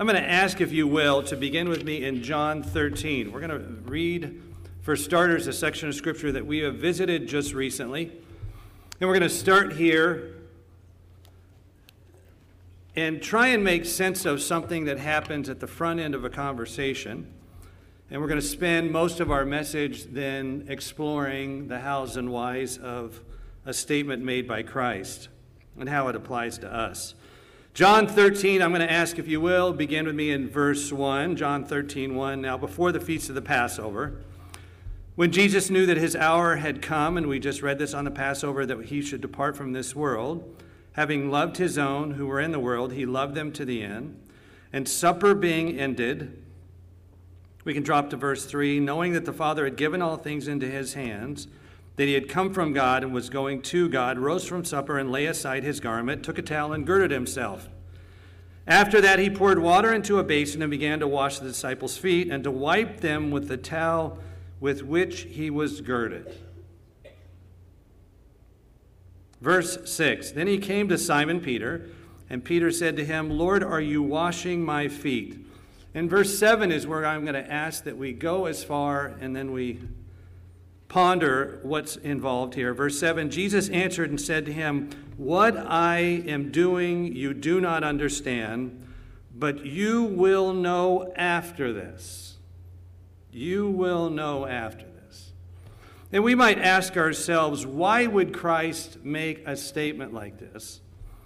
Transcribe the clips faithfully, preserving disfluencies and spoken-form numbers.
I'm going to ask, if you will, to begin with me in John thirteen. We're going to read, for starters, a section of Scripture that we have visited just recently. And we're going to start here and try and make sense of something that happens at the front end of a conversation. And we're going to spend most of our message then exploring the hows and whys of a statement made by Christ and how it applies to us. John thirteen, I'm going to ask, if you will, begin with me in verse one, John thirteen, one. Now, before the feast of the Passover, when Jesus knew that his hour had come, and we just read this on the Passover, that he should depart from this world, having loved his own who were in the world, he loved them to the end. And supper being ended, we can drop to verse three, knowing that the Father had given all things into his hands, that he had come from God and was going to God, rose from supper and lay aside his garment, took a towel and girded himself. After that he poured water into a basin and began to wash the disciples' feet and to wipe them with the towel with which he was girded. Verse six, then he came to Simon Peter, and Peter said to him, Lord, are you washing my feet? And verse seven is where I'm going to ask that we go as far and then we ponder what's involved here. Verse seven, Jesus answered and said to him, what I am doing you do not understand, but you will know after this. You will know after this. And we might ask ourselves, why would Christ make a statement like this?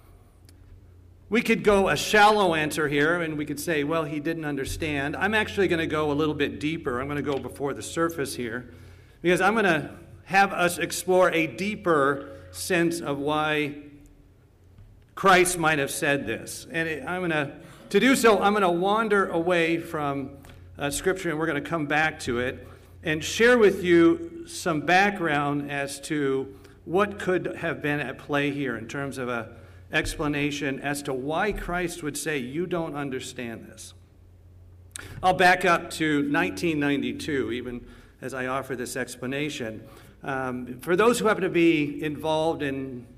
We could go a shallow answer here, and we could say, well, he didn't understand. I'm actually going to go a little bit deeper. I'm going to go before the surface here, because I'm going to have us explore a deeper sense of why Christ might have said this. And it, I'm going to, to do so, I'm going to wander away from uh, Scripture, and we're going to come back to it and share with you some background as to what could have been at play here in terms of an explanation as to why Christ would say, you don't understand this. I'll back up to nineteen ninety-two, even as I offer this explanation. Um, for those who happen to be involved in,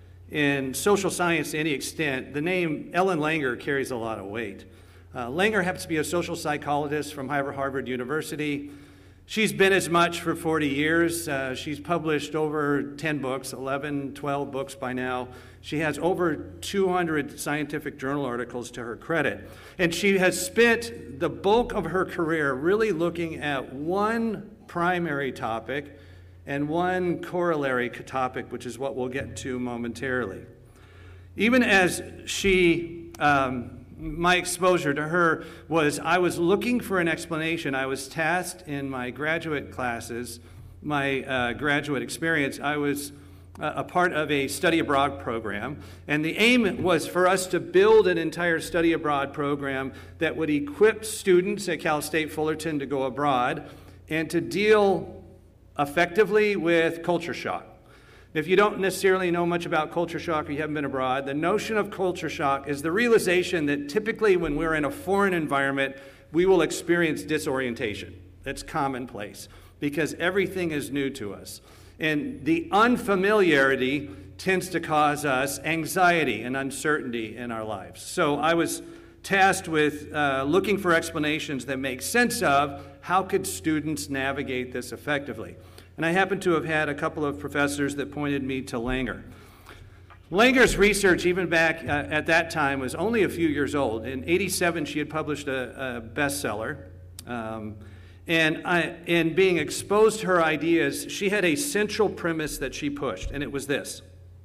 in social science to any extent, the name Ellen Langer carries a lot of weight. Uh, Langer happens to be a social psychologist from Harvard University. She's been as much for forty years. Uh, she's published over ten books, eleven, twelve books by now. She has over two hundred scientific journal articles to her credit. And she has spent the bulk of her career really looking at one primary topic and one corollary topic, which is what we'll get to momentarily. Even as she... Um, My exposure to her was I was looking for an explanation. I was tasked in my graduate classes, my uh, graduate experience. I was uh, a part of a study abroad program, and the aim was for us to build an entire study abroad program that would equip students at Cal State Fullerton to go abroad and to deal effectively with culture shock. If you don't necessarily know much about culture shock or you haven't been abroad, the notion of culture shock is the realization that typically when we're in a foreign environment, we will experience disorientation. That's commonplace because everything is new to us. And the unfamiliarity tends to cause us anxiety and uncertainty in our lives. So I was tasked with uh, looking for explanations that make sense of how could students navigate this effectively. And I happen to have had a couple of professors that pointed me to Langer. Langer's research, even back uh, at that time, was only a few years old. In eighty-seven, she had published a, a bestseller. Um, and I, in being exposed to her ideas, she had a central premise that she pushed, and it was this.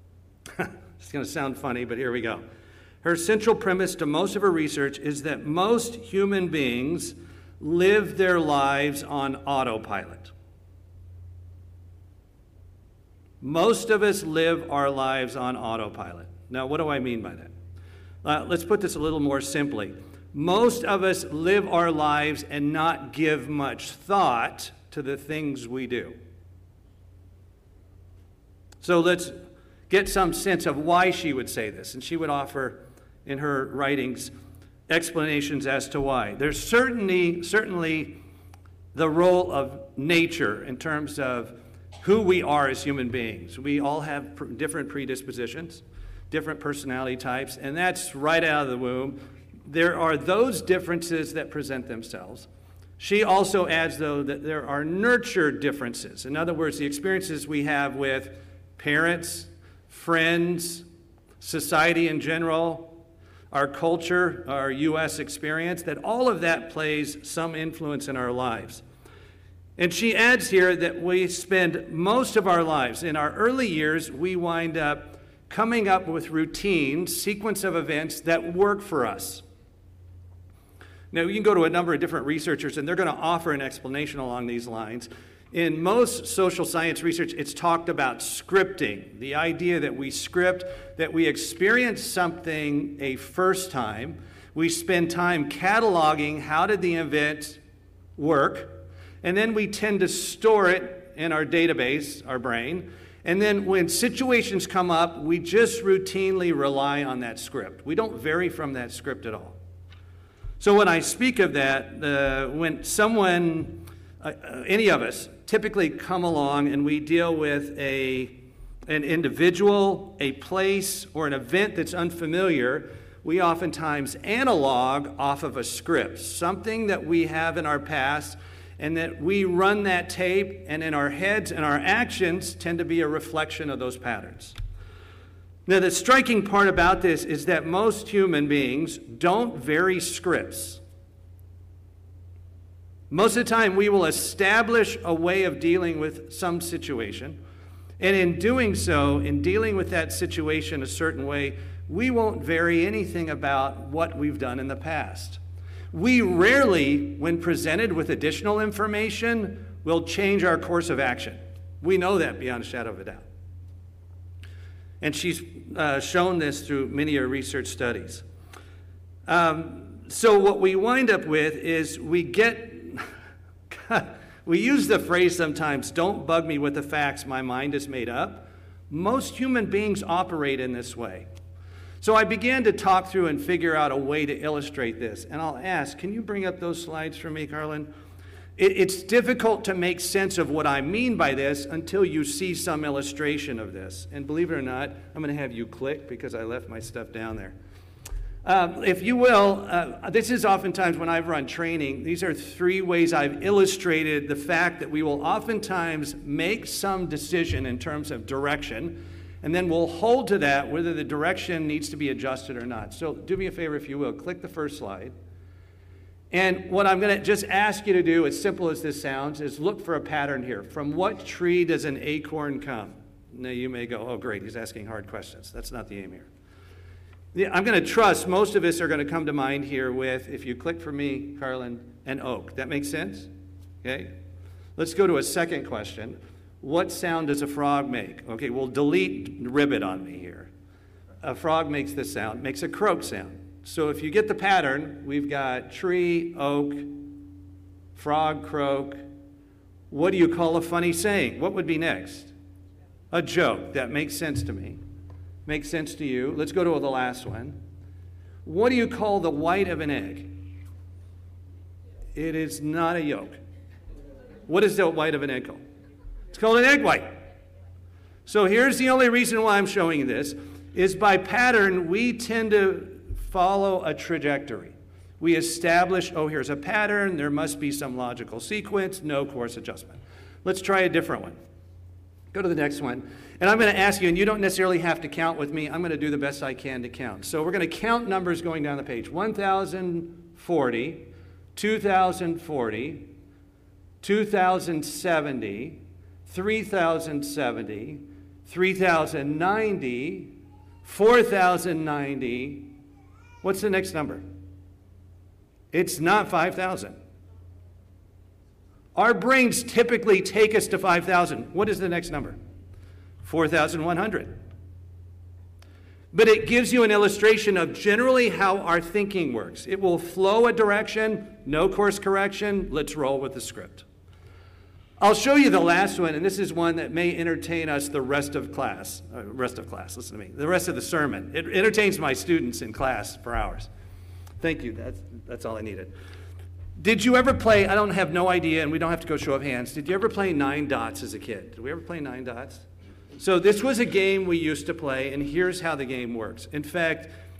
It's going to sound funny, but here we go. Her central premise to most of her research is that most human beings live their lives on autopilot. Most of us live our lives on autopilot. Now, what do I mean by that? Uh, let's put this a little more simply. Most of us live our lives and not give much thought to the things we do. So let's get some sense of why she would say this. And she would offer in her writings explanations as to why. There's certainly, certainly the role of nature in terms of who we are as human beings. We all have pr- different predispositions, different personality types, and that's right out of the womb. there are those differences that present themselves. She also adds, though, that there are nurture differences. In other words, the experiences we have with parents, friends, society in general, our culture, our U S experience, that all of that plays some influence in our lives. And she adds here that we spend most of our lives, in our early years, we wind up coming up with routines, sequence of events that work for us. Now, you can go to a number of different researchers, and they're going to offer an explanation along these lines. In most social science research, it's talked about scripting, the idea that we script, that we experience something a first time. We spend time cataloging how did the event work, and then we tend to store it in our database, our brain. And then when situations come up, we just routinely rely on that script. We don't vary from that script at all. So when I speak of that, uh, when someone, uh, any of us, typically come along and we deal with a, an individual, a place, or an event that's unfamiliar, we oftentimes analog off of a script, something that we have in our past, and that we run that tape, and in our heads and our actions tend to be a reflection of those patterns. Now, the striking part about this is that most human beings don't vary scripts. Most of the time, we will establish a way of dealing with some situation, and in doing so, in dealing with that situation a certain way, we won't vary anything about what we've done in the past. We rarely, when presented with additional information, will change our course of action. We know that beyond a shadow of a doubt. And she's uh, shown this through many of her research studies. Um, so what we wind up with is we get, we use the phrase sometimes, don't bug me with the facts, my mind is made up. Most human beings operate in this way. So I began to talk through and figure out a way to illustrate this. And I'll ask, can you bring up those slides for me, Carlin? It's difficult to make sense of what I mean by this until you see some illustration of this. And believe it or not, I'm going to have you click because I left my stuff down there. Um, if you will, uh, this is oftentimes when I've run training, these are three ways I've illustrated the fact that we will oftentimes make some decision in terms of direction, and then we'll hold to that whether the direction needs to be adjusted or not. So do me a favor, if you will, click the first slide. And what I'm going to just ask you to do, as simple as this sounds, is look for a pattern here. From what tree does an acorn come? Now you may go, oh great, he's asking hard questions. That's not the aim here. Yeah, I'm going to trust most of us are going to come to mind here with, if you click for me, Carlin, an oak. That makes sense? Okay. Let's go to a second question. What sound does a frog make? Okay, we'll delete ribbit on me here. A frog makes this sound, makes a croak sound. So if you get the pattern, we've got tree, oak, frog, croak. What do you call a funny saying? What would be next? A joke. That makes sense to me. Makes sense to you. Let's go to the last one. What do you call the white of an egg? It is not a yolk. What is the white of an egg called? It's called an egg white. So here's the only reason why I'm showing you this, is by pattern, we tend to follow a trajectory. We establish, oh, here's a pattern, there must be some logical sequence, no course adjustment. Let's try a different one. Go to the next one. And I'm going to ask you, and you don't necessarily have to count with me, I'm going to do the best I can to count. So we're going to count numbers going down the page. one thousand forty, two thousand forty, two thousand seventy, three thousand seventy, three thousand ninety, four thousand ninety. What's the next number? It's not five thousand. Our brains typically take us to five thousand. What is the next number? four thousand one hundred. But it gives you an illustration of generally how our thinking works. It will flow a direction, no course correction, let's roll with the script. I'll show you the last one, and this is one that may entertain us the rest of class. Uh, rest of class, listen to me. The rest of the sermon. It entertains my students in class for hours. Thank you, that's, that's all I needed. Did you ever play, I don't have no idea, and we don't have to go show of hands, did you ever play Nine Dots as a kid? Did we ever play Nine Dots? So this was a game we used to play, and here's how the game works. In fact,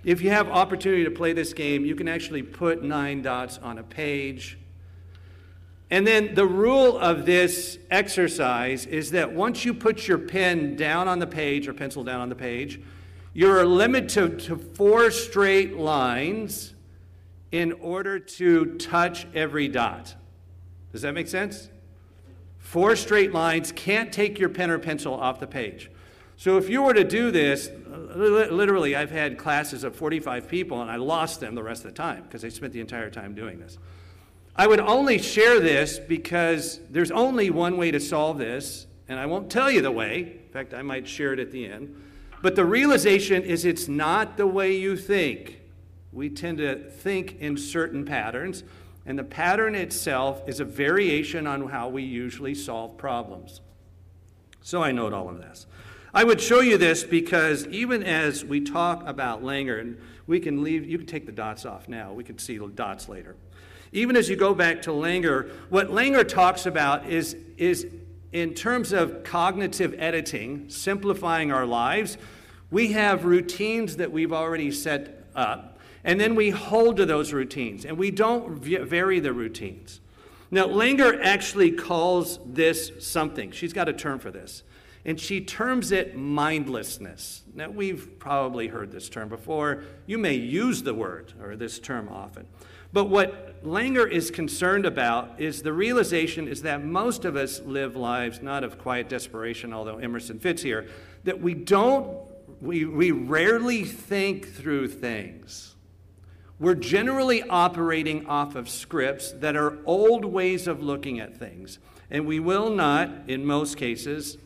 If you have opportunity to play this game, you can actually put nine dots on a page. And then the rule of this exercise is that once you put your pen down on the page, or pencil down on the page, you're limited to, to four straight lines in order to touch every dot. Does that make sense? Four straight lines, can't take your pen or pencil off the page. So if you were to do this, literally I've had classes of forty-five people and I lost them the rest of the time because they spent the entire time doing this. I would only share this because there's only one way to solve this, and I won't tell you the way. In fact, I might share it at the end. But the realization is it's not the way you think. We tend to think in certain patterns, and the pattern itself is a variation on how we usually solve problems. So I note all of this. I would show you this because even as we talk about Langer, and we can leave, you can take the dots off now. We can see the dots later. Even as you go back to Langer, what Langer talks about is, is in terms of cognitive editing, simplifying our lives, we have routines that we've already set up, and then we hold to those routines, and we don't vary the routines. Now, Langer actually calls this something. She's got a term for this, and she terms it mindlessness. Now, we've probably heard this term before. You may use the word or this term often. But what Langer is concerned about is the realization is that most of us live lives not of quiet desperation, although Emerson fits here, that we don't, we, we rarely think through things. We're generally operating off of scripts that are old ways of looking at things. And we will not, in most cases,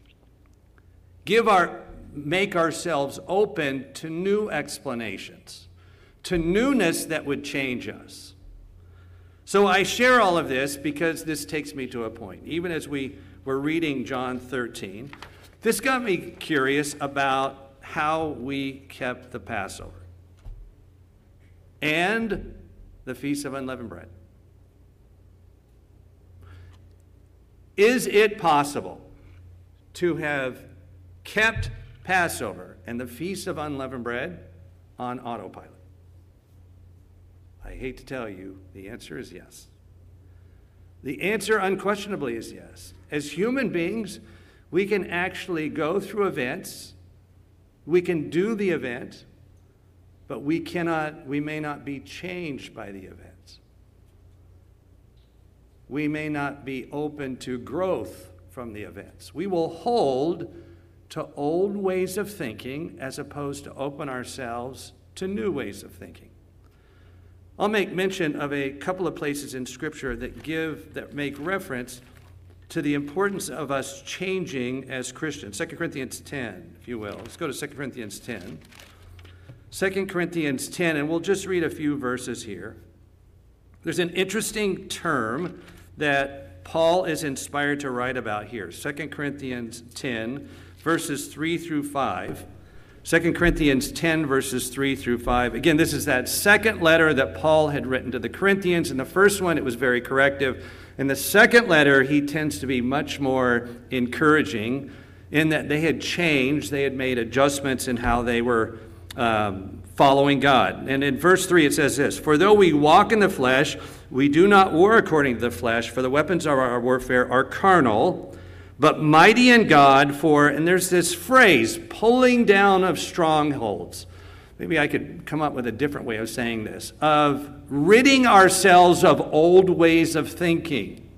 give our, make ourselves open to new explanations, to newness that would change us. So I share all of this because this takes me to a point. Even as we were reading John thirteen, this got me curious about how we kept the Passover and the Feast of Unleavened Bread. Is it possible to have kept Passover and the Feast of Unleavened Bread on autopilot? I hate to tell you, the answer is yes. The answer unquestionably is yes. As human beings, we can actually go through events, we can do the event, but we cannot, we may not be changed by the events. We may not be open to growth from the events. We will hold to old ways of thinking as opposed to open ourselves to new ways of thinking. I'll make mention of a couple of places in Scripture that give, that make reference to the importance of us changing as Christians. Second Corinthians ten, if you will. Let's go to Second Corinthians ten. Second Corinthians ten, and we'll just read a few verses here. There's an interesting term that Paul is inspired to write about here. Second Corinthians ten, verses three through five. Second Corinthians ten, verses three through five. Again, this is that second letter that Paul had written to the Corinthians. In the first one, it was very corrective. In the second letter, he tends to be much more encouraging in that they had changed. They had made adjustments in how they were um, following God. And in verse three, it says this, "For though we walk in the flesh, we do not war according to the flesh, for the weapons of our warfare are carnal, but mighty in God for," and there's this phrase, pulling down of strongholds. Maybe I could come up with a different way of saying this, of ridding ourselves of old ways of thinking.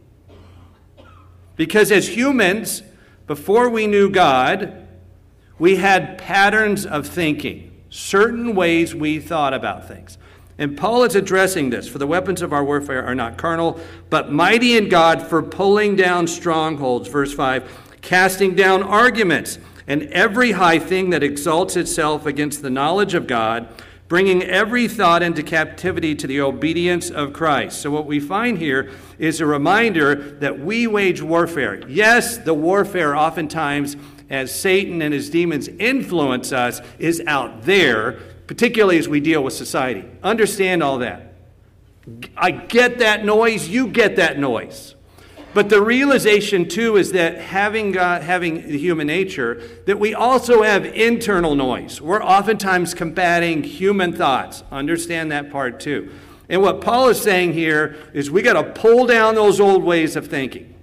Because as humans, before we knew God, we had patterns of thinking, certain ways we thought about things. And Paul is addressing this. For the weapons of our warfare are not carnal, but mighty in God for pulling down strongholds. Verse five, casting down arguments and every high thing that exalts itself against the knowledge of God, bringing every thought into captivity to the obedience of Christ. So what we find here is a reminder that we wage warfare. Yes, the warfare oftentimes, as Satan and his demons influence us, is out there, particularly as we deal with society. Understand all that. I get that noise, you get that noise. But the realization, too, is that having God, having the human nature, that we also have internal noise. We're oftentimes combating human thoughts. Understand that part, too. And what Paul is saying here is we got to pull down those old ways of thinking.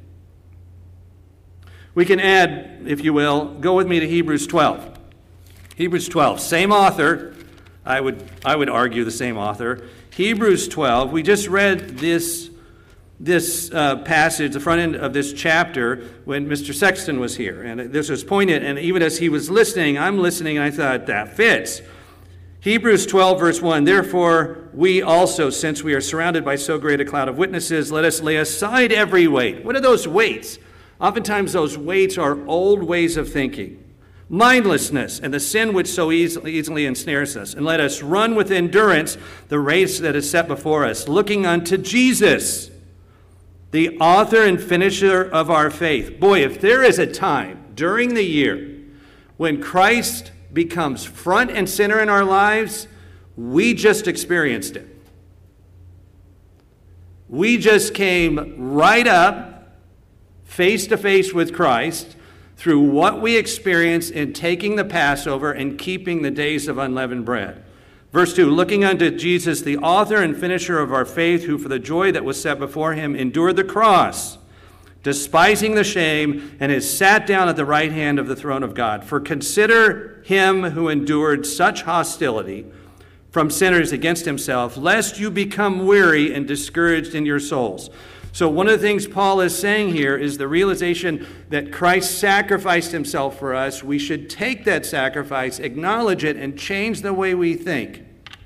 We can add, if you will, go with me to Hebrews twelve. Hebrews twelve, same author. I would, I would argue the same author. Hebrews twelve, we just read this This uh, passage, the front end of this chapter, when Mister Sexton was here. And this was pointed, and even as he was listening, I'm listening, and I thought, that fits. Hebrews twelve, verse one, therefore we also, since we are surrounded by so great a cloud of witnesses, let us lay aside every weight. What are those weights? Oftentimes those weights are old ways of thinking. Mindlessness and the sin which so easily, easily ensnares us. And let us run with endurance the race that is set before us, looking unto Jesus, the author and finisher of our faith. Boy, if there is a time during the year when Christ becomes front and center in our lives, we just experienced it. We just came right up face to face with Christ through what we experienced in taking the Passover and keeping the days of unleavened bread. Verse two, looking unto Jesus, the author and finisher of our faith, who for the joy that was set before him endured the cross, despising the shame, and is sat down at the right hand of the throne of God. For consider him who endured such hostility from sinners against himself, lest you become weary and discouraged in your souls. So one of the things Paul is saying here is the realization that Christ sacrificed himself for us. We should take that sacrifice, acknowledge it, and change the way we think.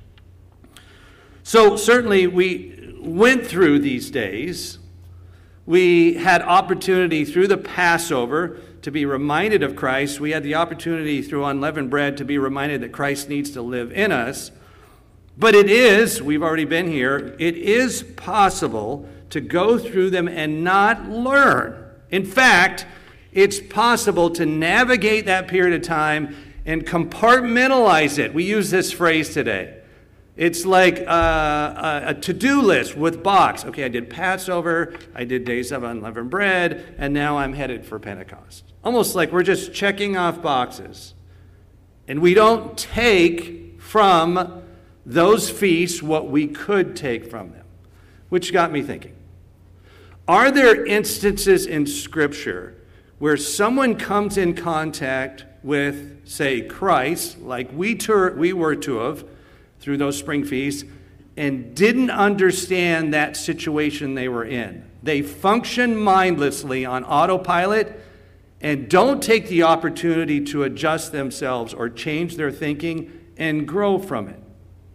So certainly we went through these days. We had opportunity through the Passover to be reminded of Christ. We had the opportunity through unleavened bread to be reminded that Christ needs to live in us. But it is, we've already been here, it is possible to go through them and not learn. In fact, it's possible to navigate that period of time and compartmentalize it. We use this phrase today. It's like a, a to-do list with box. Okay, I did Passover, I did Days of Unleavened Bread, and now I'm headed for Pentecost. Almost like we're just checking off boxes. And we don't take from those feasts what we could take from them, which got me thinking. Are there instances in Scripture where someone comes in contact with, say, Christ, like we, ter- we were to have through those spring feasts, and didn't understand that situation they were in? They function mindlessly on autopilot and don't take the opportunity to adjust themselves or change their thinking and grow from it.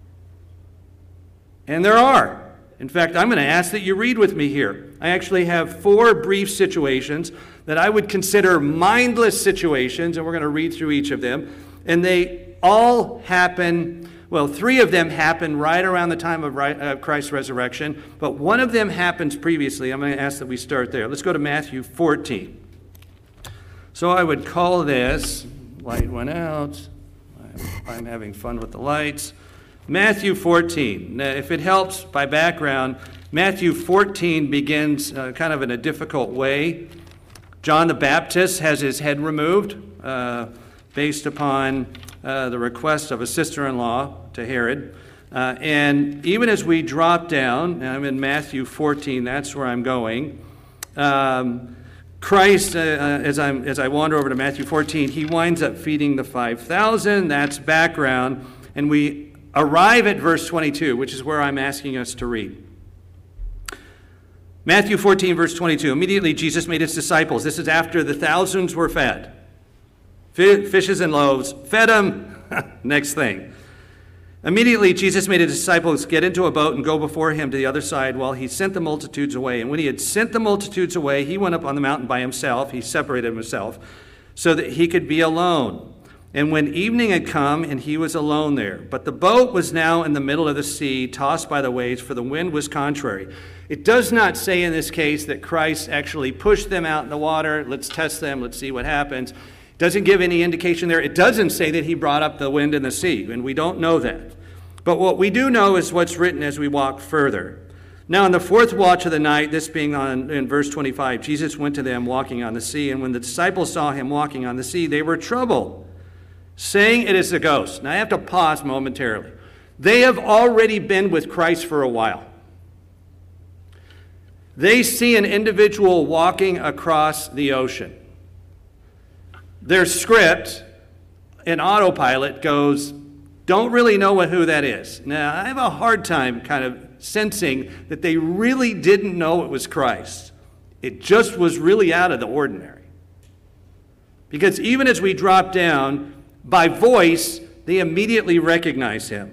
And there are. In fact, I'm going to ask that you read with me here. I actually have four brief situations that I would consider mindless situations, and we're going to read through each of them. And they all happen, well, three of them happen right around the time of Christ's resurrection, but one of them happens previously. I'm going to ask that we start there. Let's go to Matthew fourteen. So I would call this, light went out, I'm having fun with the lights. Matthew fourteen. Now, if it helps by background, Matthew fourteen begins uh, kind of in a difficult way. John the Baptist has his head removed uh, based upon uh, the request of a sister-in-law to Herod. Uh, and even as we drop down, and I'm in Matthew fourteen, that's where I'm going. Um, Christ, uh, as, I'm, as I wander over to Matthew fourteen, he winds up feeding the five thousand. That's background. And we arrive at verse twenty-two, which is where I'm asking us to read. Matthew fourteen, verse twenty-two. Immediately Jesus made his disciples. This is after the thousands were fed. Fishes and loaves. Fed them. Next thing. Immediately Jesus made his disciples get into a boat and go before him to the other side while he sent the multitudes away. And when he had sent the multitudes away, he went up on the mountain by himself. He separated himself so that he could be alone. And when evening had come, and he was alone there. But the boat was now in the middle of the sea, tossed by the waves, for the wind was contrary. It does not say in this case that Christ actually pushed them out in the water. Let's test them. Let's see what happens. It doesn't give any indication there. It doesn't say that he brought up the wind and the sea, and we don't know that. But what we do know is what's written as we walk further. Now in the fourth watch of the night, this being on in verse twenty-five, Jesus went to them walking on the sea, and when the disciples saw him walking on the sea, they were troubled, saying it is a ghost. Now I have to pause momentarily. They have already been with Christ for a while. They see an individual walking across the ocean. Their script in autopilot goes, don't really know what, who that is. Now, I have a hard time kind of sensing that they really didn't know it was Christ. It just was really out of the ordinary. Because even as we drop down, by voice, they immediately recognize him.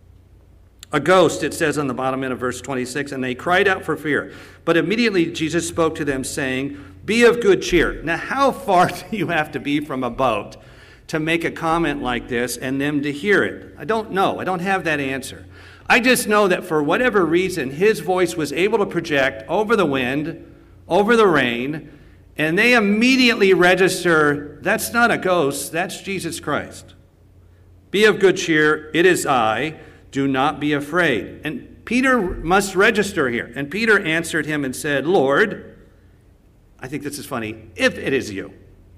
A ghost, it says on the bottom end of verse twenty-six, and they cried out for fear. But immediately Jesus spoke to them, saying, be of good cheer. Now, how far do you have to be from a boat to make a comment like this and them to hear it? I don't know. I don't have that answer. I just know that for whatever reason, his voice was able to project over the wind, over the rain, and they immediately register, that's not a ghost, that's Jesus Christ. Be of good cheer, it is I, do not be afraid. And Peter must register here. And Peter answered him and said, Lord, I think this is funny, if it is you,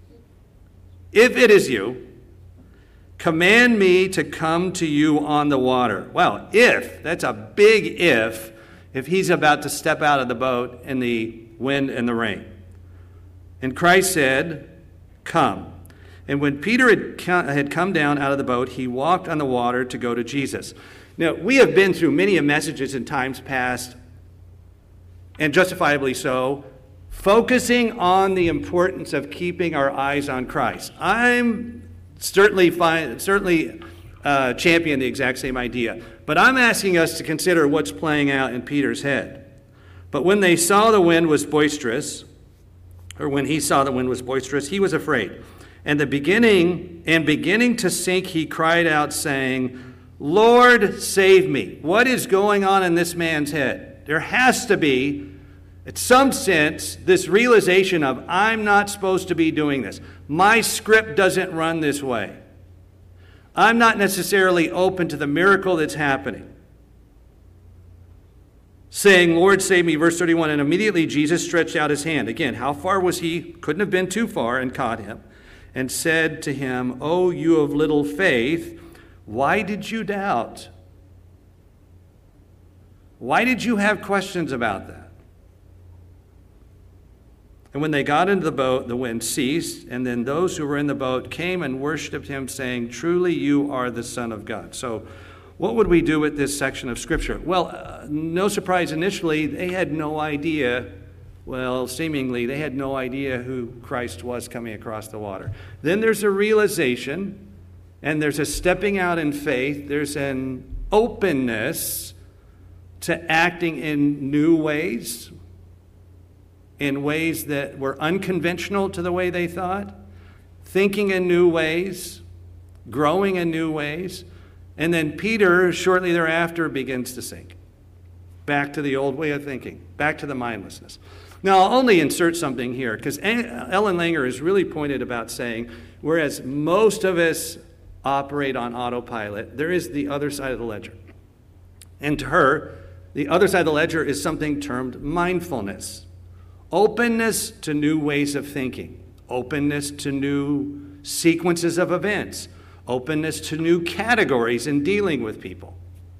if it is you, command me to come to you on the water. Well, if, that's a big if, if he's about to step out of the boat in the wind and the rain. And Christ said, come. And when Peter had come down out of the boat, he walked on the water to go to Jesus. Now, we have been through many messages in times past, and justifiably so, focusing on the importance of keeping our eyes on Christ. I'm certainly find, certainly uh, champion the exact same idea, but I'm asking us to consider what's playing out in Peter's head. But when they saw the wind was boisterous, or when he saw the wind was boisterous, he was afraid. And the beginning and beginning to sink, he cried out, saying, Lord, save me. What is going on in this man's head? There has to be, in some sense, this realization of, I'm not supposed to be doing this. My script doesn't run this way. I'm not necessarily open to the miracle that's happening. Saying, Lord, save me, verse thirty-one, and immediately Jesus stretched out his hand. Again, how far was he? Couldn't have been too far, and caught him, and said to him, O you of little faith, why did you doubt? Why did you have questions about that? And when they got into the boat, the wind ceased, and then those who were in the boat came and worshipped him, saying, truly you are the Son of God. So what would we do with this section of Scripture? Well, uh, no surprise initially, they had no idea, well, seemingly, they had no idea who Christ was coming across the water. Then there's a realization, and there's a stepping out in faith. There's an openness to acting in new ways, in ways that were unconventional to the way they thought, thinking in new ways, growing in new ways. And then Peter, shortly thereafter, begins to sink. Back to the old way of thinking, back to the mindlessness. Now, I'll only insert something here, because Ellen Langer is really pointed about saying, whereas most of us operate on autopilot, there is the other side of the ledger. And to her, the other side of the ledger is something termed mindfulness. Openness to new ways of thinking. Openness to new sequences of events. Openness to new categories in dealing with people.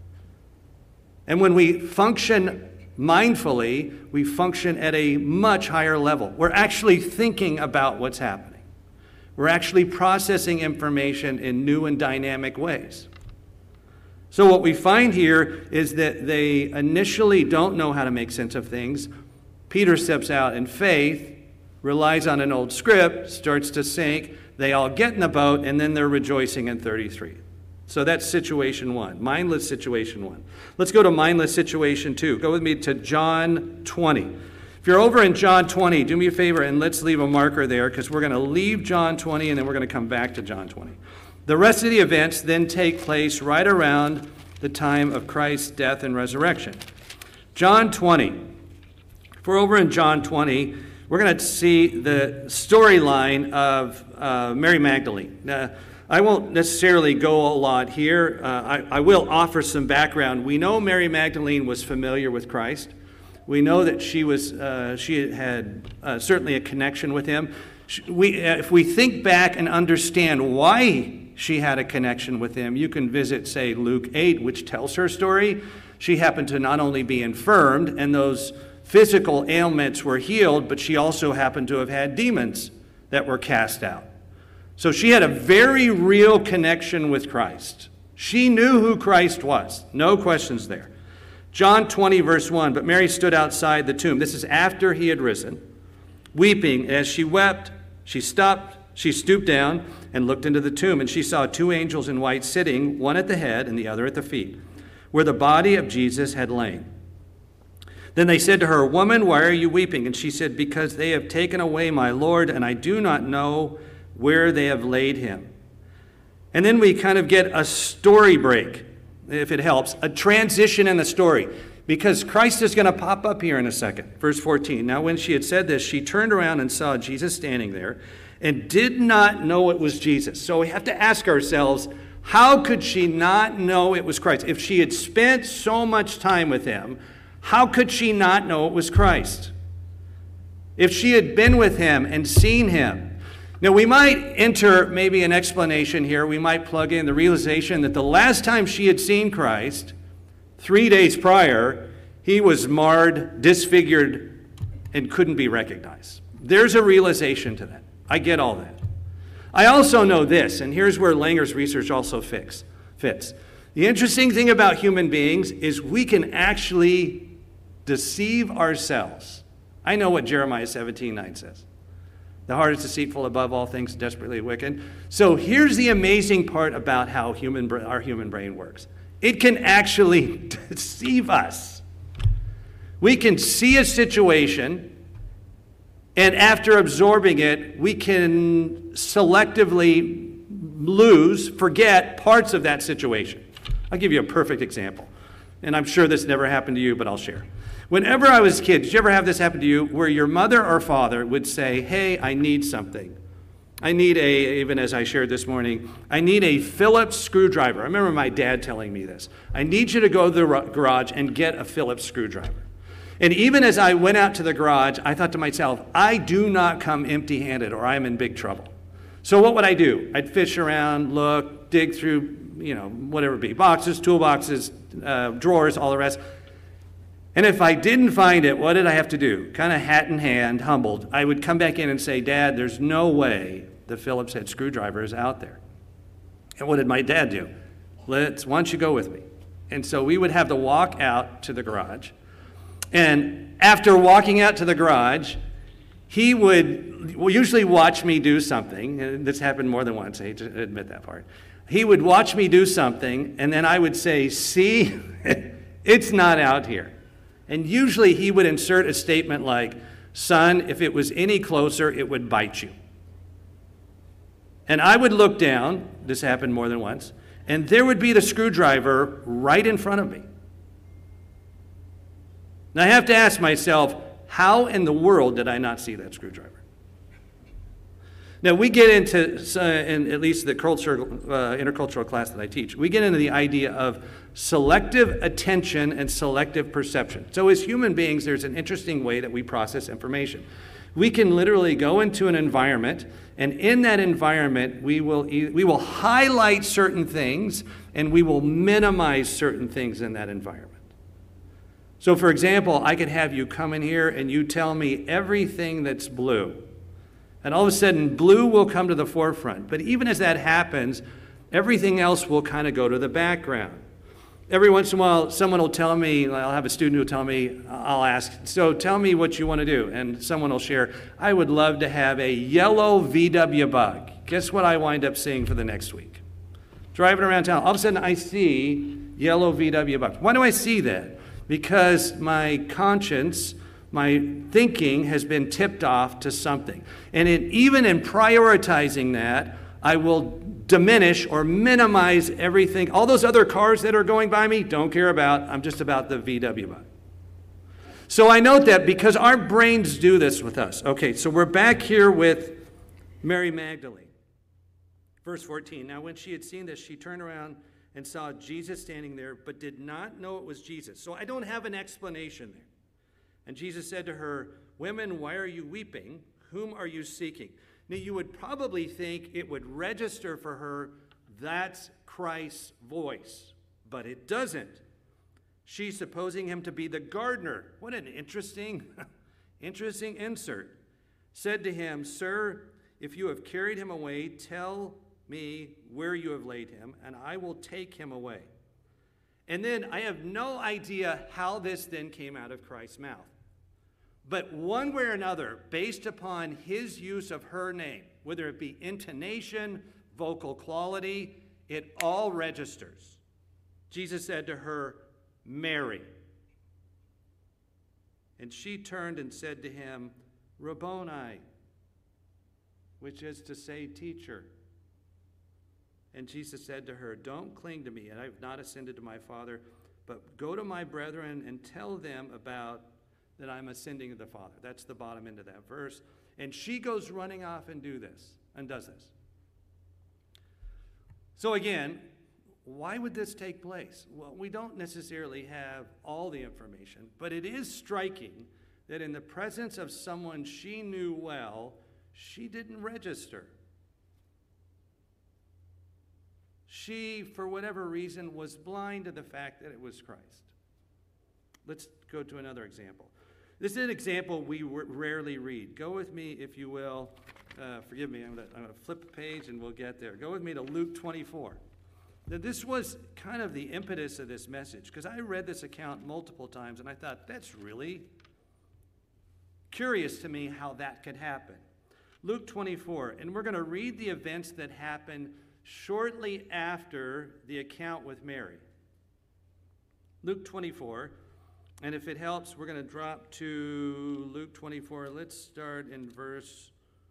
And when we function mindfully, we function at a much higher level. We're actually thinking about what's happening. We're actually processing information in new and dynamic ways. So what we find here is that they initially don't know how to make sense of things. Peter steps out in faith, relies on an old script, starts to sink. They all get in the boat, and then they're rejoicing in thirty-three. So that's situation one, mindless situation one. Let's go to mindless situation two. Go with me to John twenty. If you're over in John twenty, do me a favor and let's leave a marker there, because we're going to leave John twenty and then we're going to come back to John twenty. The rest of the events then take place right around the time of Christ's death and resurrection. John twenty. If we're over in John twenty, we're going to see the storyline of uh, Mary Magdalene. Now, I won't necessarily go a lot here. Uh, I, I will offer some background. We know Mary Magdalene was familiar with Christ. We know that she was uh, she had uh, certainly a connection with him. We, uh, if we think back and understand why she had a connection with him, you can visit, say, Luke eight, which tells her story. She happened to not only be infirmed, and those physical ailments were healed, but she also happened to have had demons that were cast out. So she had a very real connection with Christ. She knew who Christ was. No questions there. John twenty, verse one, but Mary stood outside the tomb. This is after he had risen, weeping. As she wept, she stopped, she stooped down and looked into the tomb, and she saw two angels in white sitting, one at the head and the other at the feet, where the body of Jesus had lain. Then they said to her, "Woman, why are you weeping?" And she said, "Because they have taken away my Lord, and I do not know where they have laid him." And then we kind of get a story break, if it helps, a transition in the story, because Christ is going to pop up here in a second. Verse fourteen, now when she had said this, she turned around and saw Jesus standing there and did not know it was Jesus. So we have to ask ourselves, how could she not know it was Christ? If she had spent so much time with him, how could she not know it was Christ? If she had been with him and seen him. Now, we might enter maybe an explanation here. We might plug in the realization that the last time she had seen Christ, three days prior, he was marred, disfigured, and couldn't be recognized. There's a realization to that. I get all that. I also know this, and here's where Langer's research also fix, fits. The interesting thing about human beings is we can actually deceive ourselves. I know what Jeremiah seventeen nine says. The heart is deceitful above all things, desperately wicked. So here's the amazing part about how human our human brain works. It can actually deceive us. We can see a situation, and after absorbing it, we can selectively lose, forget parts of that situation. I'll give you a perfect example. And I'm sure this never happened to you, but I'll share. Whenever I was a kid, did you ever have this happen to you, where your mother or father would say, "Hey, I need something. I need a," even as I shared this morning, "I need a Phillips screwdriver." I remember my dad telling me this. "I need you to go to the garage and get a Phillips screwdriver." And even as I went out to the garage, I thought to myself, I do not come empty-handed or I'm in big trouble. So what would I do? I'd fish around, look, dig through, you know, whatever it be, boxes, toolboxes, uh, drawers, all the rest. And if I didn't find it, what did I have to do? Kind of hat in hand, humbled. I would come back in and say, "Dad, there's no way the Phillips head screwdriver is out there." And what did my dad do? Let's, why don't you go with me? And so we would have to walk out to the garage. And after walking out to the garage, he would usually watch me do something. And this happened more than once, I hate to admit that part. He would watch me do something, and then I would say, "See, it's not out here." And usually he would insert a statement like, "Son, if it was any closer, it would bite you." And I would look down, this happened more than once, and there would be the screwdriver right in front of me. Now I have to ask myself, how in the world did I not see that screwdriver? Now we get into, uh, in at least the cultural, uh, intercultural class that I teach, we get into the idea of selective attention and selective perception. So as human beings, there's an interesting way that we process information. We can literally go into an environment, and in that environment, we will e- we will highlight certain things, and we will minimize certain things in that environment. So for example, I could have you come in here and you tell me everything that's blue. And all of a sudden, blue will come to the forefront. But even as that happens, everything else will kind of go to the background. Every once in a while, someone will tell me, I'll have a student who will tell me, I'll ask, "So tell me what you want to do." And someone will share, "I would love to have a yellow V W bug." Guess what I wind up seeing for the next week? Driving around town, all of a sudden I see yellow V W bugs. Why do I see that? Because my conscience, my thinking has been tipped off to something. And it, even in prioritizing that, I will diminish or minimize everything. All those other cars that are going by me, don't care about. I'm just about the V W bug. So I note that because our brains do this with us. Okay, so we're back here with Mary Magdalene. Verse fourteen, now when she had seen this, she turned around and saw Jesus standing there, but did not know it was Jesus. So I don't have an explanation there. And Jesus said to her, "Women, why are you weeping? Whom are you seeking?" Now, you would probably think it would register for her, that's Christ's voice, but it doesn't. She's supposing him to be the gardener. What an interesting, interesting insert. Said to him, "Sir, if you have carried him away, tell me where you have laid him, and I will take him away." And then I have no idea how this then came out of Christ's mouth. But one way or another, based upon his use of her name, whether it be intonation, vocal quality, it all registers. Jesus said to her, "Mary." And she turned and said to him, "Rabboni," which is to say, teacher. And Jesus said to her, "Don't cling to me, and I have not ascended to my Father, but go to my brethren and tell them about that I'm ascending to the Father." That's the bottom end of that verse. And she goes running off and do this, and does this. So again, why would this take place? Well, we don't necessarily have all the information, but it is striking that in the presence of someone she knew well, she didn't register. She, for whatever reason, was blind to the fact that it was Christ. Let's go to another example. This is an example we rarely read. Go with me, if you will. Uh, forgive me, I'm going to flip a page and we'll get there. Go with me to Luke twenty-four. Now, this was kind of the impetus of this message, because I read this account multiple times and I thought, that's really curious to me how that could happen. Luke twenty-four, and we're going to read the events that happened shortly after the account with Mary. Luke twenty-four, and if it helps, we're going to drop to Luke twenty-four. Let's start in verse,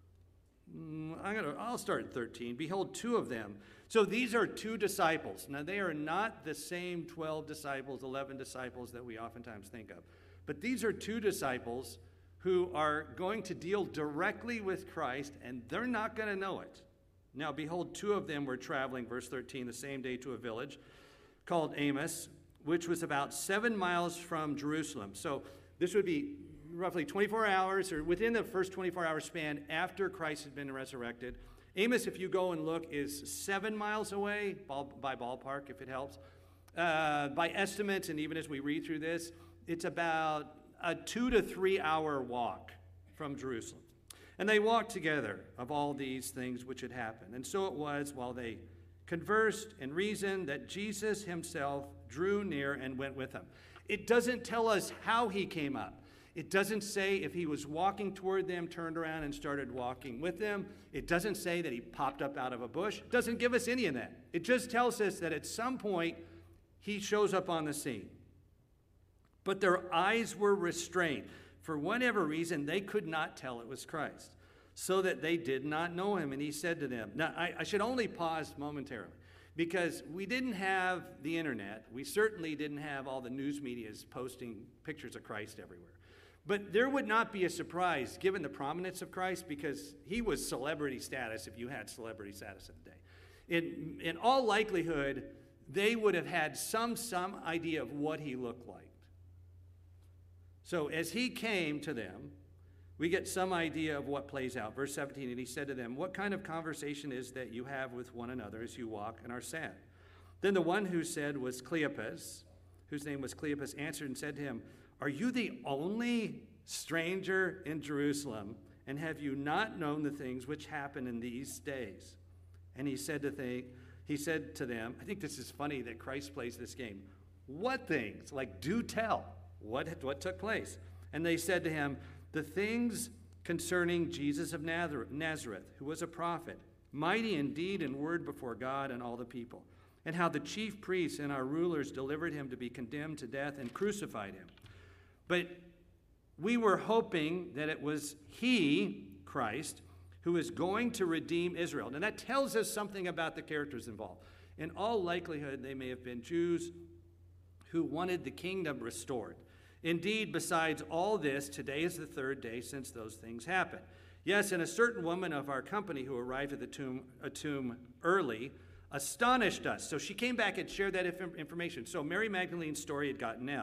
I'm going to, I'll start at thirteen. "Behold, two of them." So these are two disciples. Now, they are not the same twelve disciples, eleven disciples that we oftentimes think of. But these are two disciples who are going to deal directly with Christ, and they're not going to know it. "Now, behold, two of them were traveling," verse thirteen, "the same day to a village called Amos, which was about seven miles from Jerusalem." So this would be roughly twenty-four hours, or within the first twenty-four hour span after Christ had been resurrected. Amos, if you go and look, is seven miles away, ball, by ballpark, if it helps. Uh, by estimates, and even as we read through this, it's about a two to three hour walk from Jerusalem. "And they walked together of all these things which had happened. And so it was, while they conversed and reasoned, that Jesus himself drew near and went with them." It doesn't tell us how he came up. It doesn't say if he was walking toward them, turned around and started walking with them. It doesn't say that he popped up out of a bush. It doesn't give us any of that. It just tells us that at some point he shows up on the scene. But their eyes were restrained. For whatever reason, they could not tell it was Christ, so that they did not know him. And he said to them, now I, I should only pause momentarily, because we didn't have the internet. We certainly didn't have all the news medias posting pictures of Christ everywhere. But there would not be a surprise, given the prominence of Christ, because he was celebrity status if you had celebrity status at the day. In, in all likelihood, they would have had some, some idea of what he looked like. So as he came to them, we get some idea of what plays out. Verse seventeen, "And he said to them, what kind of conversation is that you have with one another as you walk and are sad? Then the one who said was Cleopas, whose name was Cleopas, answered and said to him, are you the only stranger in Jerusalem, and have you not known the things which happen in these days? And he said to they, he said to them," I think this is funny that Christ plays this game. "What things? Like, do tell. What, what took place?" And they said to him, "The things concerning Jesus of Nazareth, who was a prophet, mighty in deed and word before God and all the people, and how the chief priests and our rulers delivered him to be condemned to death and crucified him. But we were hoping that it was he, Christ, who is going to redeem Israel." Now that tells us something about the characters involved. In all likelihood, they may have been Jews who wanted the kingdom restored. "Indeed, besides all this, today is the third day since those things happened. Yes, and a certain woman of our company who arrived at the tomb, a tomb early astonished us." So she came back and shared that information. So Mary Magdalene's story had gotten out.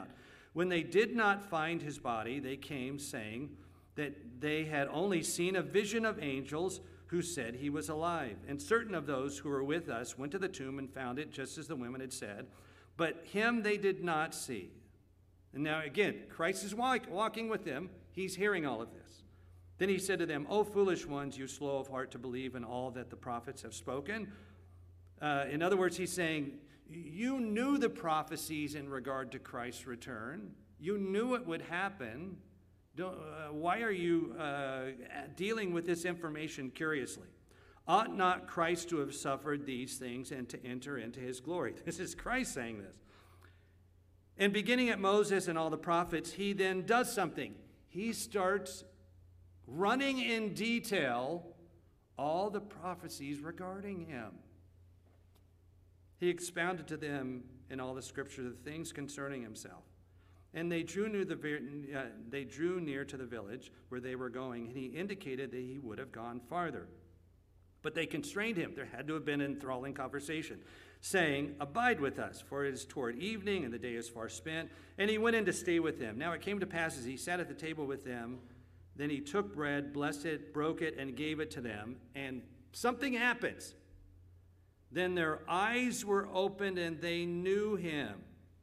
When they did not find his body, they came, saying that they had only seen a vision of angels who said he was alive. And certain of those who were with us went to the tomb and found it just as the women had said, but him they did not see. And now again, Christ is walk, walking with them. He's hearing all of this. Then he said to them, O foolish ones, you slow of heart to believe in all that the prophets have spoken. Uh, in other words, he's saying, you knew the prophecies in regard to Christ's return. You knew it would happen. Don't, uh, why are you uh, dealing with this information curiously? Ought not Christ to have suffered these things and to enter into his glory? This is Christ saying this. And beginning at Moses and all the prophets, he then does something. He starts running in detail all the prophecies regarding him. He expounded to them in all the scripture the things concerning himself. And they drew near the uh, they drew near to the village where they were going, and he indicated that he would have gone farther. But they constrained him. There had to have been an enthralling conversation, saying, Abide with us, for it is toward evening, and the day is far spent. And he went in to stay with them. Now it came to pass as he sat at the table with them, then he took bread, blessed it, broke it, and gave it to them. And something happens. Then their eyes were opened, and they knew him.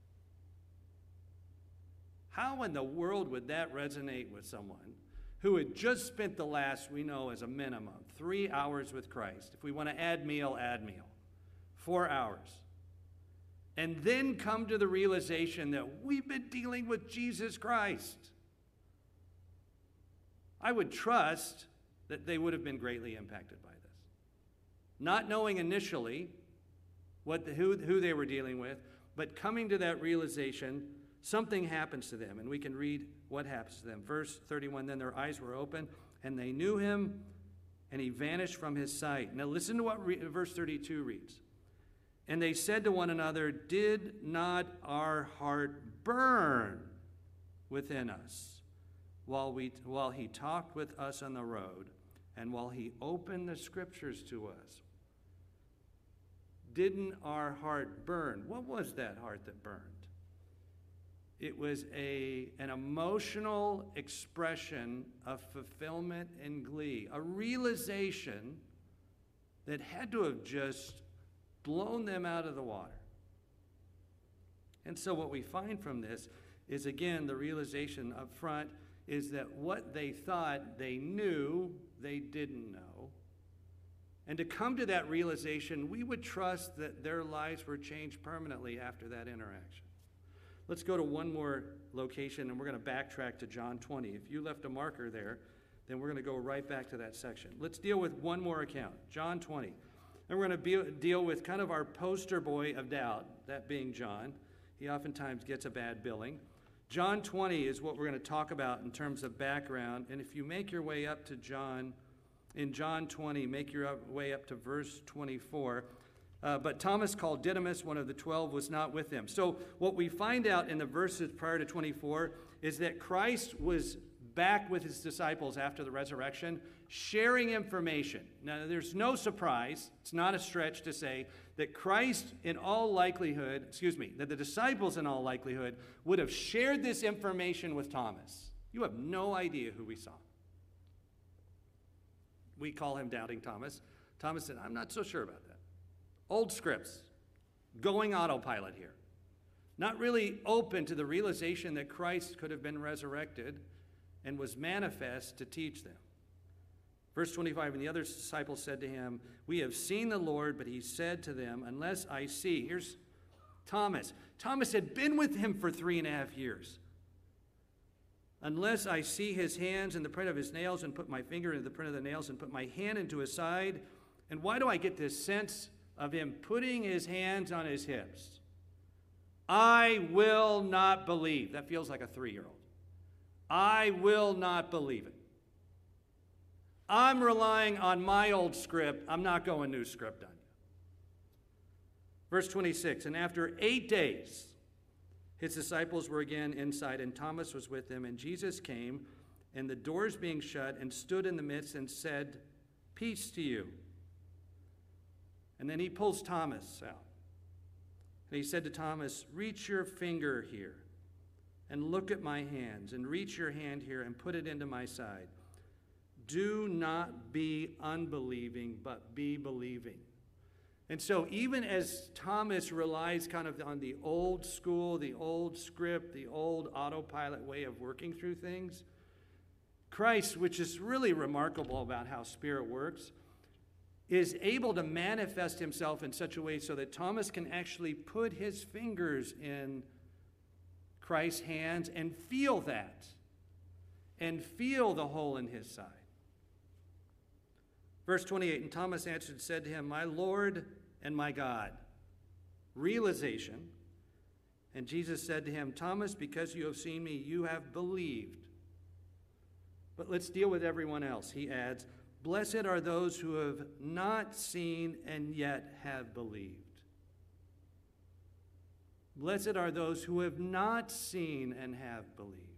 How in the world would that resonate with someone who had just spent the last, we know as a minimum, three hours with Christ? If we want to add meal, add meal. Four hours. And then come to the realization that we've been dealing with Jesus Christ. I would trust that they would have been greatly impacted by this. Not knowing initially what the, who, who they were dealing with, but coming to that realization, something happens to them, and we can read what happens to them. Verse thirty-one, then their eyes were open, and they knew him, and he vanished from his sight. Now listen to what re- verse thirty-two reads. And they said to one another, did not our heart burn within us while, we, while he talked with us on the road, and while he opened the scriptures to us? Didn't our heart burn? What was that heart that burned? It was a, an emotional expression of fulfillment and glee, a realization that had to have just blown them out of the water. And so what we find from this is, again, the realization up front is that what they thought they knew, they didn't know. And to come to that realization, we would trust that their lives were changed permanently after that interaction. Let's go to one more location, and we're going to backtrack to John twenty. If you left a marker there, then we're going to go right back to that section. Let's deal with one more account, John twenty. And we're going to be, deal with kind of our poster boy of doubt, that being John. He oftentimes gets a bad billing. John twenty is what we're going to talk about in terms of background. And if you make your way up to John, in John twenty, make your way up to verse twenty-four. Uh, but Thomas, called Didymus, one of the twelve, was not with them. So what we find out in the verses prior to twenty-four is that Christ was back with his disciples after the resurrection, sharing information. Now, there's no surprise, it's not a stretch to say that Christ in all likelihood, excuse me, that the disciples in all likelihood would have shared this information with Thomas. You have no idea who we saw. We call him Doubting Thomas. Thomas said, I'm not so sure about that. Old scripts, going autopilot here. Not really open to the realization that Christ could have been resurrected and was manifest to teach them. Verse twenty-five, and the other disciples said to him, we have seen the Lord, but he said to them, unless I see, here's Thomas. Thomas had been with him for three and a half years. Unless I see his hands and the print of his nails and put my finger into the print of the nails and put my hand into his side. And why do I get this sense of him putting his hands on his hips? I will not believe. That feels like a three-year-old. I will not believe it. I'm relying on my old script. I'm not going new script on you. Verse twenty-six, and after eight days, his disciples were again inside, and Thomas was with them. And Jesus came, and the doors being shut, and stood in the midst and said, peace to you. And then he pulls Thomas out. And he said to Thomas, reach your finger here and look at my hands, and reach your hand here and put it into my side. Do not be unbelieving, but be believing. And so even as Thomas relies kind of on the old school, the old script, the old autopilot way of working through things, Christ, which is really remarkable about how Spirit works, is able to manifest himself in such a way so that Thomas can actually put his fingers in Christ's hands and feel that, and feel the hole in his side. Verse twenty-eight, and Thomas answered and said to him, my Lord and my God. Realization. And Jesus said to him, Thomas, because you have seen me, you have believed. But let's deal with everyone else. He adds, blessed are those who have not seen and yet have believed. Blessed are those who have not seen and have believed.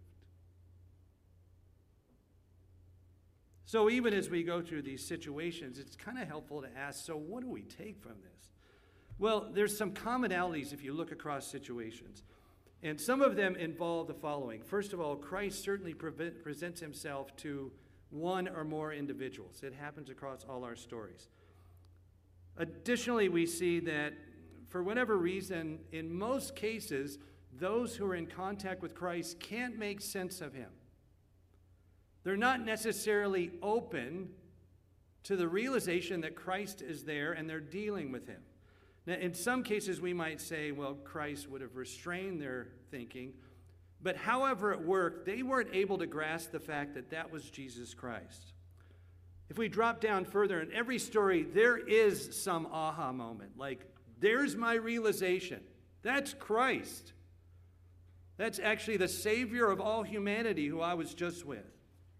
So even as we go through these situations, it's kind of helpful to ask, so what do we take from this? Well, there's some commonalities if you look across situations. And some of them involve the following. First of all, Christ certainly pre- presents himself to one or more individuals. It happens across all our stories. Additionally, we see that for whatever reason, in most cases, those who are in contact with Christ can't make sense of him. They're not necessarily open to the realization that Christ is there and they're dealing with him. Now, in some cases, we might say, well, Christ would have restrained their thinking. But however it worked, they weren't able to grasp the fact that that was Jesus Christ. If we drop down further, in every story, there is some aha moment. Like, there's my realization. That's Christ. That's actually the Savior of all humanity who I was just with.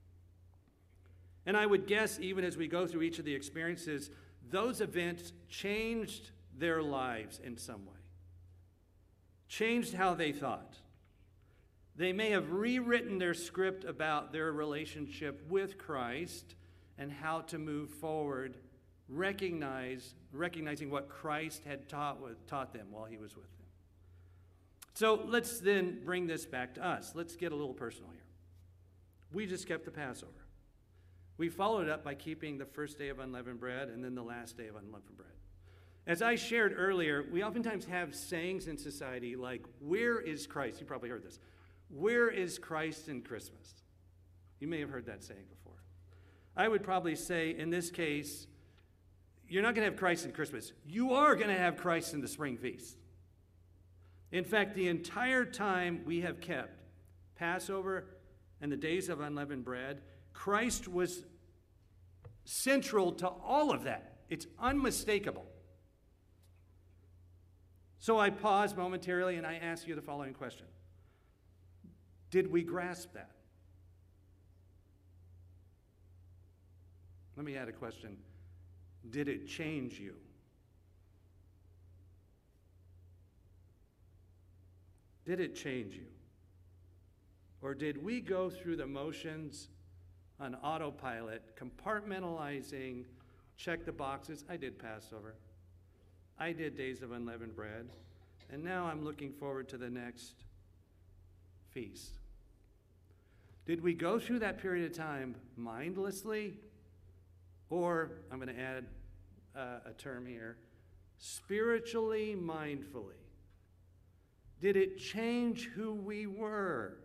And I would guess, even as we go through each of the experiences, those events changed their lives in some way. Changed how they thought. They may have rewritten their script about their relationship with Christ and how to move forward, recognize, recognizing what Christ had taught, with, taught them while he was with them. So let's then bring this back to us. Let's get a little personal here. We just kept the Passover. We followed it up by keeping the first day of unleavened bread and then the last day of unleavened bread. As I shared earlier, we oftentimes have sayings in society like, where is Christ? You probably heard this. Where is Christ in Christmas? You may have heard that saying before. I would probably say, in this case, you're not going to have Christ in Christmas. You are going to have Christ in the spring feast. In fact, the entire time we have kept Passover and the days of unleavened bread, Christ was central to all of that. It's unmistakable. So I pause momentarily and I ask you the following question. Did we grasp that? Let me add a question. Did it change you? Did it change you? Or did we go through the motions on autopilot, compartmentalizing, check the boxes? I did Passover. I did Days of Unleavened Bread. And now I'm looking forward to the next feast. Did we go through that period of time mindlessly? Or, I'm going to add uh, a term here, spiritually mindfully? Did it change who we were?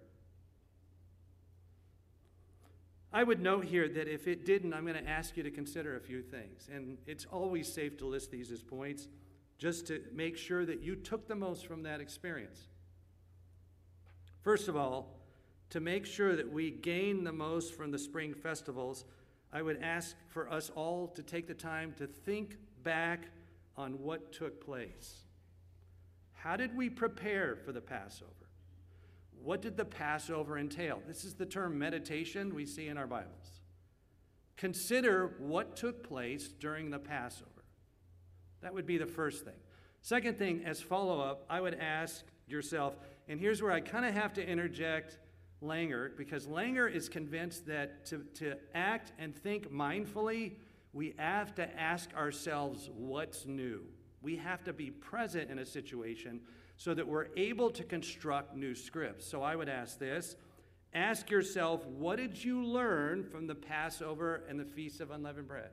I would note here that if it didn't, I'm going to ask you to consider a few things. And it's always safe to list these as points, just to make sure that you took the most from that experience. First of all, to make sure that we gain the most from the spring festivals, I would ask for us all to take the time to think back on what took place. How did we prepare for the Passover? What did the Passover entail? This is the term meditation we see in our Bibles. Consider what took place during the Passover. That would be the first thing. Second thing, as follow-up, I would ask yourself, and here's where I kind of have to interject Langer, because Langer is convinced that to, to act and think mindfully, we have to ask ourselves what's new. We have to be present in a situation so that we're able to construct new scripts. So I would ask this. Ask yourself, what did you learn from the Passover and the Feast of Unleavened Bread?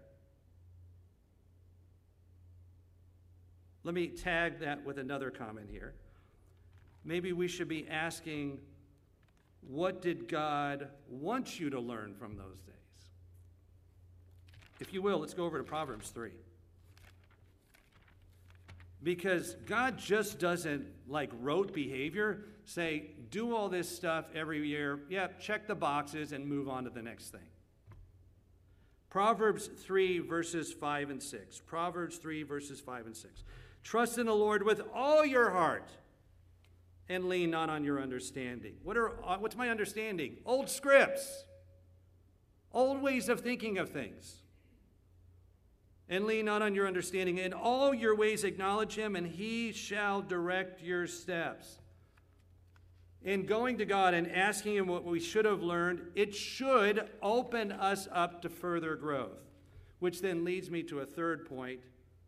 Let me tag that with another comment here. Maybe we should be asking, what did God want you to learn from those days? If you will, let's go over to Proverbs three. Because God just doesn't, like rote behavior, say, do all this stuff every year, yeah, check the boxes and move on to the next thing. Proverbs three, verses five and six. Proverbs three, verses five and six. Trust in the Lord with all your heart and lean not on your understanding. What are, what's my understanding? Old scripts, old ways of thinking of things. And lean not on your understanding. In all your ways acknowledge him, and he shall direct your steps. In going to God and asking him what we should have learned, it should open us up to further growth. Which then leads me to a third point.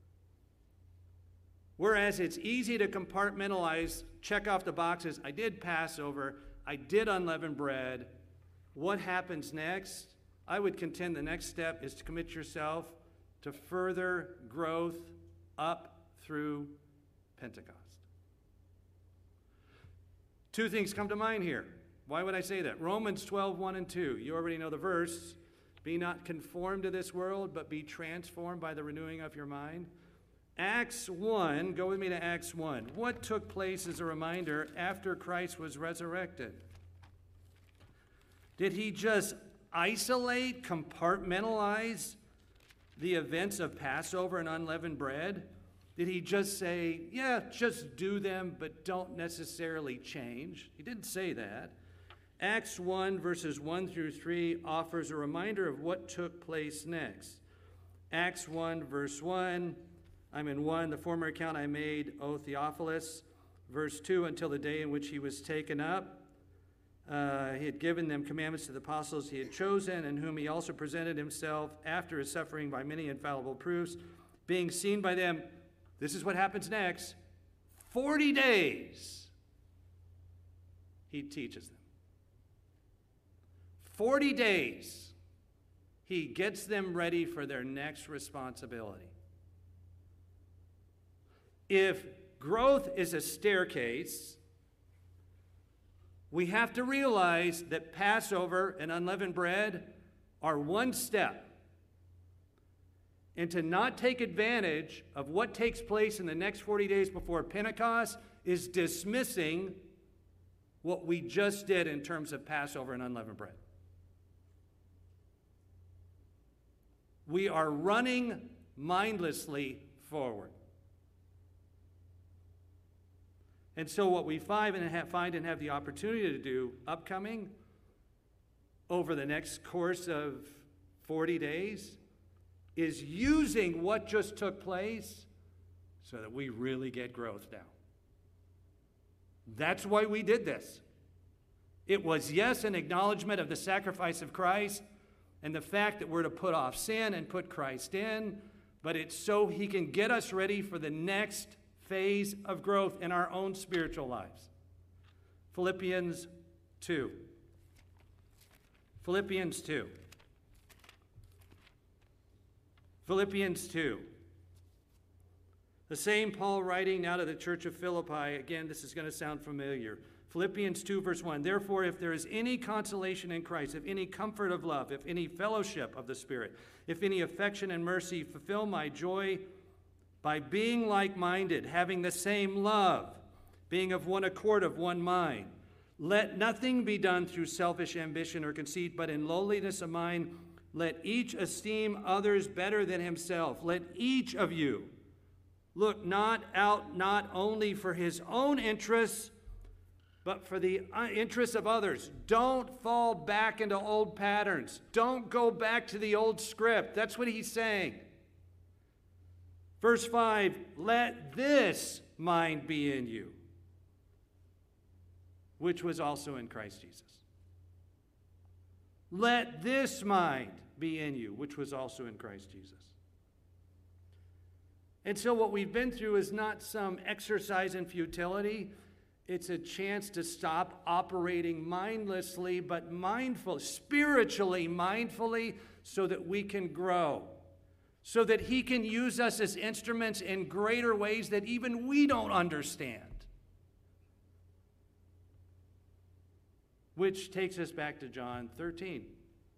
Whereas it's easy to compartmentalize, check off the boxes, I did Passover, I did unleavened bread. What happens next? I would contend the next step is to commit yourself to further growth up through Pentecost. Two things come to mind here. Why would I say that? Romans twelve, one and two. You already know the verse. Be not conformed to this world, but be transformed by the renewing of your mind. Acts one, go with me to Acts one. What took place as a reminder after Christ was resurrected? Did he just isolate, compartmentalize the events of Passover and unleavened bread? Did he just say, yeah, just do them, but don't necessarily change? He didn't say that. Acts one, verses one through three, offers a reminder of what took place next. Acts one, verse one, I'm in one, the former account I made, O Theophilus. Verse two, until the day in which he was taken up. Uh, he had given them commandments to the apostles he had chosen, and whom he also presented himself after his suffering by many infallible proofs, being seen by them. This is what happens next. Forty days he teaches them. Forty days he gets them ready for their next responsibility. If growth is a staircase, we have to realize that Passover and unleavened bread are one step. And to not take advantage of what takes place in the next forty days before Pentecost is dismissing what we just did in terms of Passover and unleavened bread. We are running mindlessly forward. And so what we find and, have, find and have the opportunity to do upcoming over the next course of forty days is using what just took place so that we really get growth now. That's why we did this. It was, yes, an acknowledgement of the sacrifice of Christ and the fact that we're to put off sin and put Christ in, but it's so he can get us ready for the next phase of growth in our own spiritual lives. Philippians two. Philippians two. Philippians two. The same Paul writing now to the church of Philippi. Again, this is going to sound familiar. Philippians two, verse one. Therefore, if there is any consolation in Christ, if any comfort of love, if any fellowship of the Spirit, if any affection and mercy, fulfill my joy by being like-minded, having the same love, being of one accord, of one mind. Let nothing be done through selfish ambition or conceit, but in lowliness of mind, let each esteem others better than himself. Let each of you look not out not only for his own interests, but for the interests of others. Don't fall back into old patterns. Don't go back to the old script. That's what he's saying. Verse five, let this mind be in you, which was also in Christ Jesus. Let this mind be in you, which was also in Christ Jesus. And so what we've been through is not some exercise in futility. It's a chance to stop operating mindlessly, but mindful, spiritually mindfully, so that we can grow, so that he can use us as instruments in greater ways that even we don't understand. Which takes us back to John thirteen.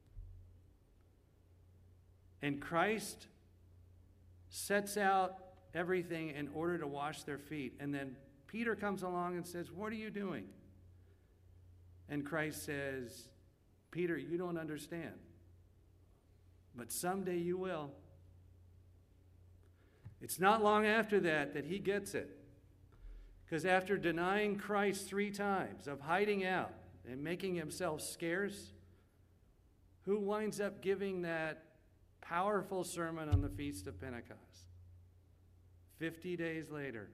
And Christ sets out everything in order to wash their feet. And then Peter comes along and says, "What are you doing?" And Christ says, "Peter, you don't understand, but someday you will." It's not long after that that he gets it. Because after denying Christ three times, of hiding out and making himself scarce, who winds up giving that powerful sermon on the Feast of Pentecost? Fifty days later.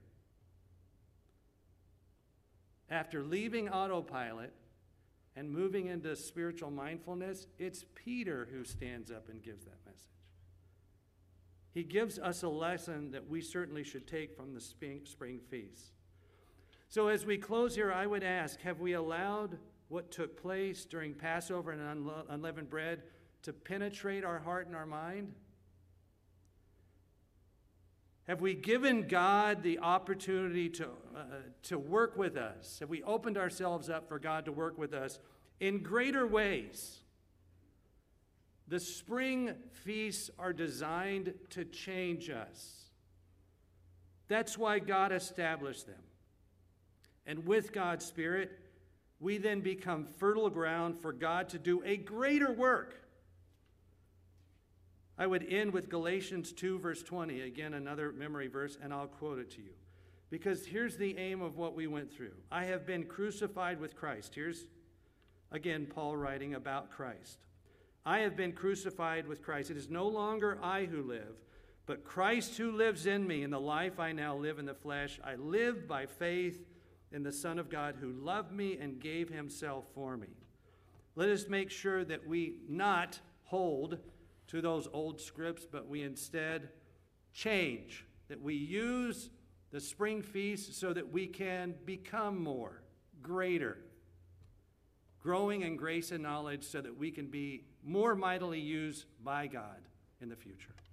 After leaving autopilot and moving into spiritual mindfulness, it's Peter who stands up and gives that message. He gives us a lesson that we certainly should take from the spring, spring feast. So as we close here, I would ask, have we allowed what took place during Passover and unleavened bread to penetrate our heart and our mind? Have we given God the opportunity to, uh, to work with us? Have we opened ourselves up for God to work with us in greater ways? The spring feasts are designed to change us. That's why God established them. And with God's Spirit, we then become fertile ground for God to do a greater work. I would end with Galatians two, verse twenty, again, another memory verse, and I'll quote it to you. Because here's the aim of what we went through. I have been crucified with Christ. Here's, again, Paul writing about Christ. I have been crucified with Christ. It is no longer I who live, but Christ who lives in me. In the life I now live in the flesh, I live by faith in the Son of God who loved me and gave himself for me. Let us make sure that we not hold to those old scripts, but we instead change, that we use the spring feast so that we can become more, greater, growing in grace and knowledge so that we can be more mightily used by God in the future.